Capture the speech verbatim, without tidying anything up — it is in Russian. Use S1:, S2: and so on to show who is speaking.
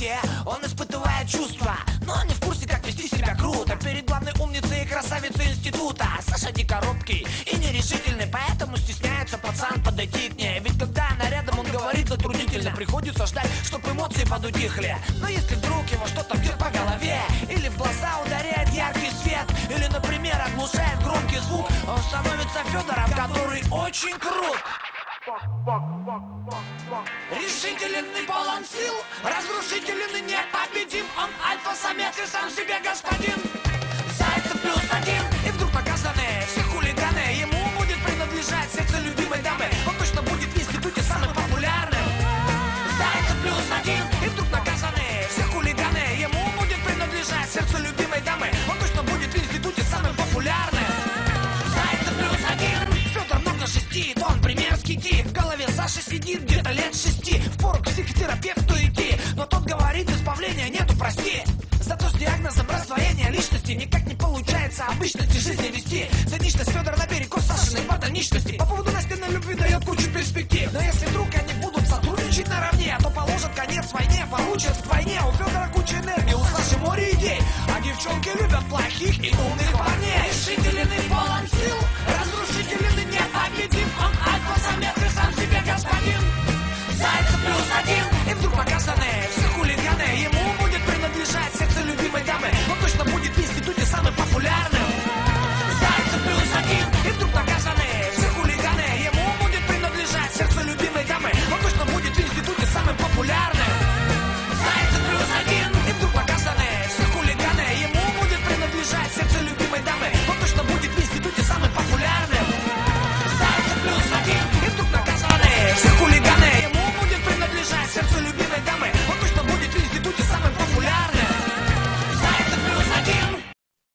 S1: высоте, он испытывает чувства, но не в курсе, как вести себя круто перед главной умницей и красавицей института. Саша дико робкий и нерешительный, поэтому стесняется пацан подойти к ней. Ведь когда она рядом, он говорит затруднительно, приходится ждать, чтоб эмоции подутихли. Но если вдруг его что-то бьет по голове, или в глаза ударяет яркий свет, или, например, оглушает громкий звук, он становится Федором, который очень крут. Решителен и полон сил, разрушителен и непобедим. Он альфа-самец и сам себе господин. Зайцев плюс один, и вдруг наказаны все хулиганы. Ему будет принадлежать сердце любимой дамы. Он точно будет в институте самым популярным. Зайцев плюс один, и вдруг наказаны все хулиганы. Ему будет принадлежать сердце любимой дамы. Он точно будет в институте самым популярным. Зайцев плюс один. Федор много шестит, он примерский тип. В голове Саши сидит где-то лет шести. Впору к психотерапевту идти, но тот говорит, избавления нету, прости. Зато с диагнозом раздвоения личности никак не получается обычности жизни вести. Циничность Федора наперекор Сашиной ботаничности. По поводу Настиной любви дает кучу перспектив.